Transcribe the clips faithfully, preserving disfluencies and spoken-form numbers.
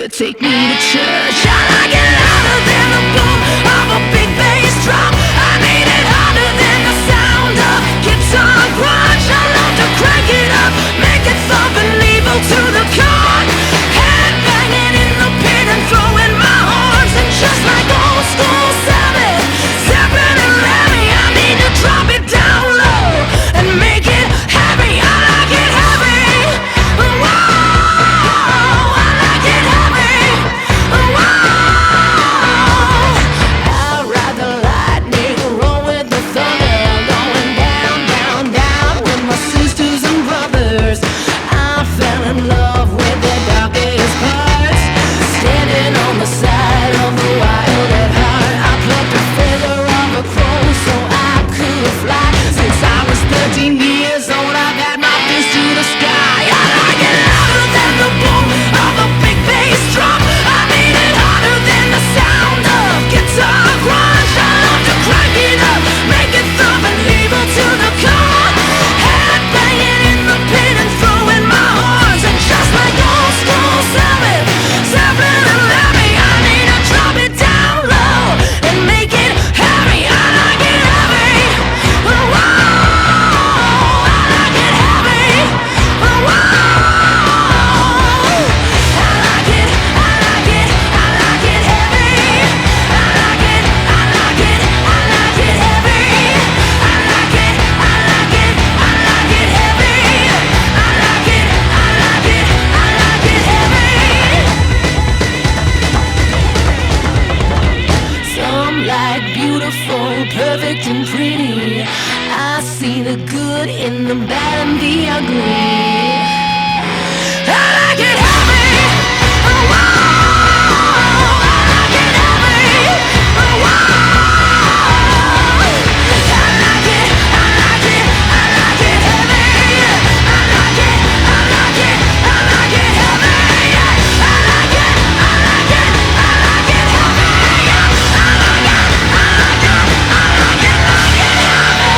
take me to church. I like it louder than the boom of a big bass drum. I need it harder than the sound of guitar grunge. I love to crank it up, make it thump and leave to the core. Head banging in the pit and throwing my horns. And just like old school Sabbath, Zeppelin and Lemmy, I need to drop it down low and make it heavy. I like it heavy. Whoa, I like it heavy. Whoa, I'd rather lightning roll with the thunder, going down, down, down with my sisters and brothers. I fell in love with their darkest parts, standing on the side of the wild at heart. I plucked a feather off a crow so I could fly. Since I was thirteen years old, I've had my fist to the sky. I like it louder than the boom of a big bass drum. I need it harder than the sound of guitar grunge. I love to crank it up, make it thump and leave it to the core. Head banging in the pit and throwing my horns. And just like old school Sabbath, Zeppelin and Lemmy, I need to drop it down low and make it heavy. I like it heavy. Whoa, I like it heavy. Whoa, I like it, I like it, I like it heavy. I like it, I like it, I like it heavy. I like it, I like it, I like it heavy. I like it, I like it, I like it heavy. Some like beautiful, perfect and pretty. I see the good in the bad and the ugly. I like it heavy. Oh, I like it heavy. Oh, I like it, I like it, I like it heavy. I like it, I like it, I like it heavy. I like it, I like it, I like it heavy. I like it, I like it, I like it, like it heavy.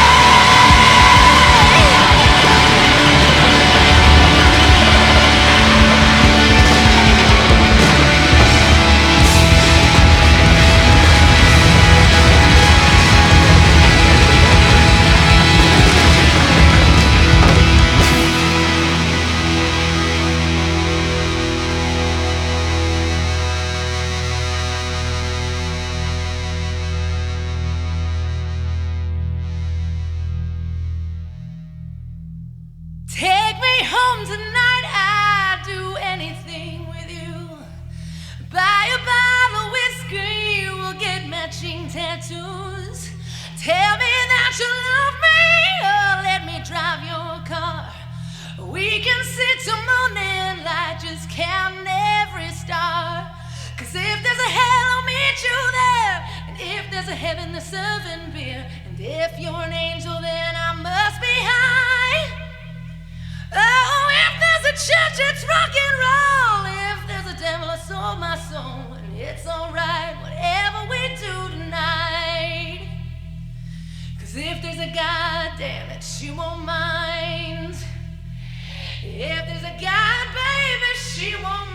Take me home tonight, I'd do anything with you. Buy a bottle of whiskey, we'll get matching tattoos. Tell me that you love me, or let me drive your car. We can sit till morning light, just counting every star. Cause if there's a hell, I'll meet you there. And if there's a heaven, they're serving beer. And if you're an angel, then I must be high. Oh, if there's a church, it's rock and roll. If there's a devil, I sold my soul. And it's alright, whatever we do tonight. Cause if there's a God, damn it, she won't mind. If there's a God, baby, she won't mind.